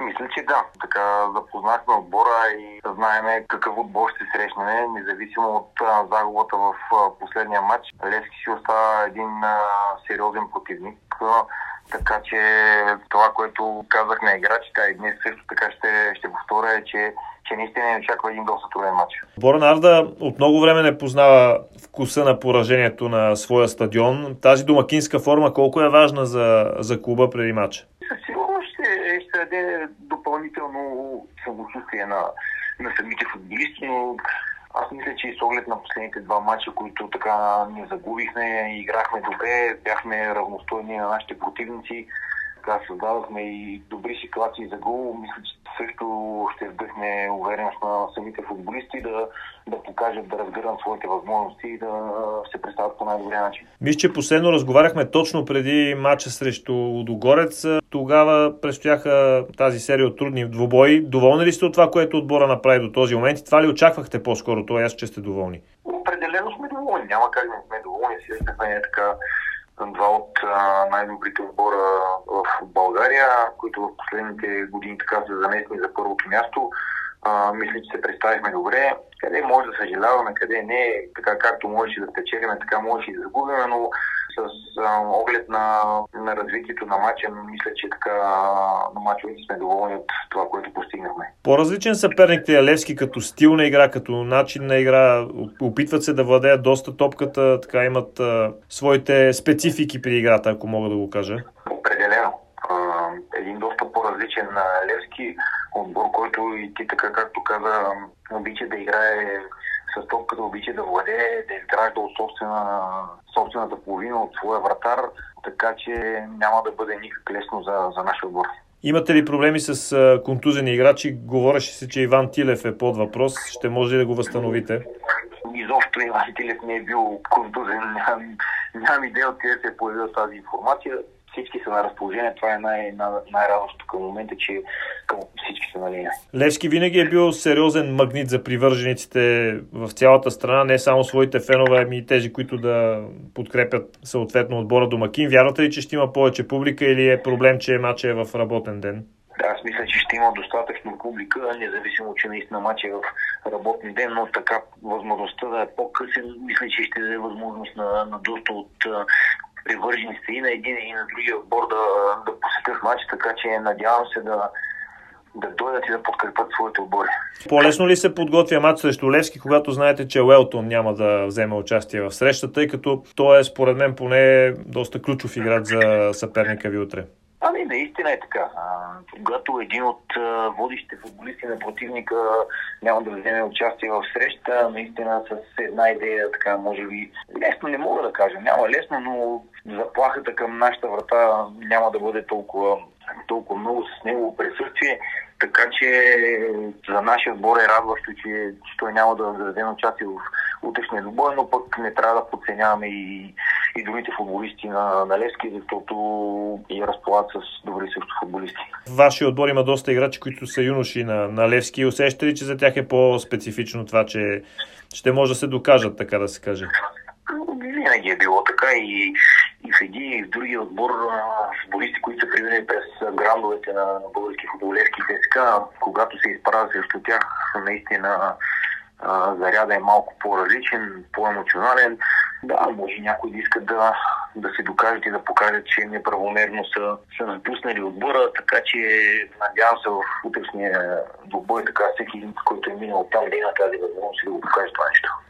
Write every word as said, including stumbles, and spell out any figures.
Мисля, че да. Така запознахме отбора и знаеме какъв отбор ще срещнем, независимо от а, загубата в а, последния матч. Левски си остава един а, сериозен противник. А, така че това, което казах на играчите, и днес също така ще, ще повторя, е, че, че наистина не очаква един доста труден матч. Отбора на Арда от много време не познава вкуса на поражението на своя стадион. Тази домакинска форма колко е важна за, за клуба преди матча? Със сигурност ще, ще даде допълнително самочувствие на, на самите футболисти, но аз мисля, че и с оглед на последните два матча, които така не загубихме, играхме добре, бяхме равностойни на нашите противници, така създадохме и добри ситуации за гол. Мисля, че също ще вдъхне увереност на самите футболисти да, да покажат, да разгърнат своите възможности и да се представят по най-добрия начин. Мисля, че последно разговаряхме точно преди матча срещу Лудогорец. Тогава предстояха тази серия от трудни двубои. Доволни ли сте от това, което отбора направи до този момент? И това ли очаквахте по-скоро? Това ясно, че сте доволни. Определено сме доволни. Няма как да сме доволни. Сега е така два от а, най-добрите отбора в България, които в последните години така са занесени за първото място. А, мисля, че се представихме добре. Къде може да съжаляваме, къде не, така както можеше да спечелим, така можеше и да загубим, но с а, оглед на, на развитието на матча, мисля, че така на мачовете сме доволни от това, което постигнахме. По-различен съперник е Левски като стил на игра, като начин на игра. Опитват се да владеят доста топката, така имат а, своите специфики при играта, ако мога да го кажа. Определено. А, един доста по-различен Левски отбор, който и ти така, както каза, обича да играе с топката, обича да владее, да изгражда от собствена, собствената половина от своя вратар, така че няма да бъде никак лесно за, за нашия отбор. Имате ли проблеми с а, контузени играчи? Говореше се, че Иван Тилев е под въпрос. Ще може ли да го възстановите? Изобщо Иван Тилев не е бил контузен. Нямам, нямам идея от къде се е появила тази информация. Всички са на разположение. Това е най- най-радостното към момента, че към всички са на линия. Левски винаги е бил сериозен магнит за привържениците в цялата страна, не само своите фенове, ами и тези, които да подкрепят съответно отбора домакин. Вярвате ли, че ще има повече публика или е проблем, че матчът е в работен ден? Да, аз мисля, че ще има достатъчно публика, независимо, че наистина матчът е в работен ден, но така възможността да е по-късен, мисля, че ще даде възможност на, на доста от привържениците и на един и на другия отбор да, да посетят матч, така че надявам се да, да дойдат и да подкрепят своите отбори. По-лесно ли се подготвя матч срещу Левски, когато знаете, че Уелтон няма да вземе участие в срещата, тъй като той е според мен поне доста ключов играч за съперника ви утре? Ами, наистина е така. А, когато един от а, водещите футболисти на противника няма да вземе участие в среща, наистина с една идея, така може би лесно не мога да кажа, няма лесно, но заплахата към нашата врата няма да бъде толкова, толкова много с негово присъствие. Така че за нашия отбор е радващо, че, че той няма да, да вземе участие в утрешния двубой, но пък не трябва да подценяваме и, и другите футболисти на, на Левски, защото и разполагат с добри също футболисти. Вашия отбор има доста играчи, които са юноши на, на Левски. Усещате ли, че за тях е по-специфично това, че ще може да се докажат, така да се каже? Винаги е било така и, и в един и в другия отбор футболисти, които са преминали през грандовете на, на български футболевски ЦСК, когато се изправя срещу тях, наистина а, заряда е малко по-различен, по-емоционален. Да, може някой да искат да, да се докажат и да покажат, че неправомерно са, са напуснали отбора, така че надявам се в утрешния двубой, така всеки, който е минал там, да има тази възможност и да го покаже това нещо.